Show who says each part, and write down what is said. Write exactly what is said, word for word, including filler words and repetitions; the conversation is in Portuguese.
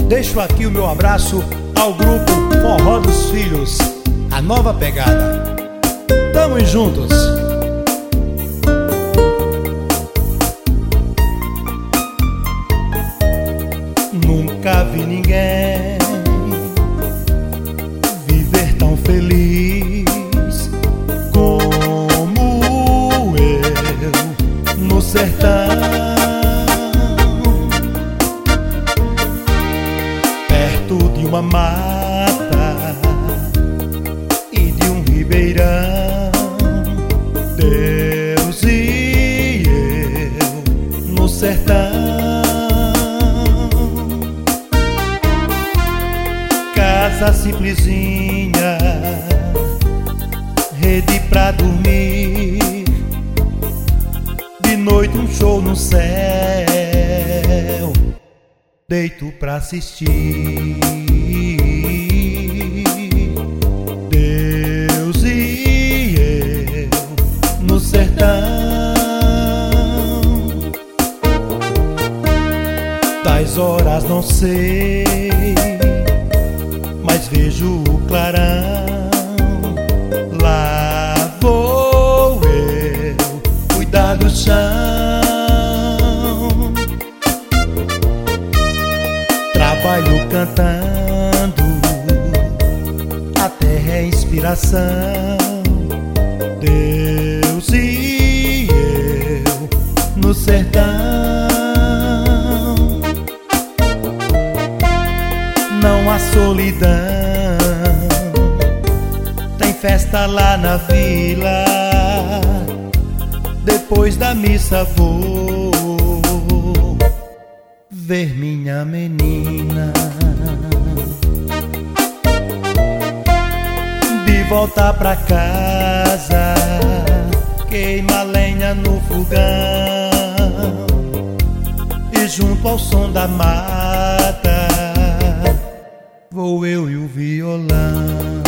Speaker 1: Deixo aqui o meu abraço ao grupo Forró dos Filhos, a nova pegada. Tamo juntos. Nunca vi ninguém viver tão feliz como eu no sertão, perto de uma mata e de um ribeirão. Deus e eu no sertão, casa simplesinha, rede pra dormir, de noite um show no céu, deito pra assistir. Deus e eu no sertão, das horas não sei, mas vejo o clarão. Lá vou eu cuidar do chão, trabalho cantando, a terra é inspiração. Deus e eu no sertão, não há solidão, tem festa lá na vila, depois da missa vou ver minha menina. De volta pra casa, queima lenha no fogão, e junto ao som da mata vou eu e o violão.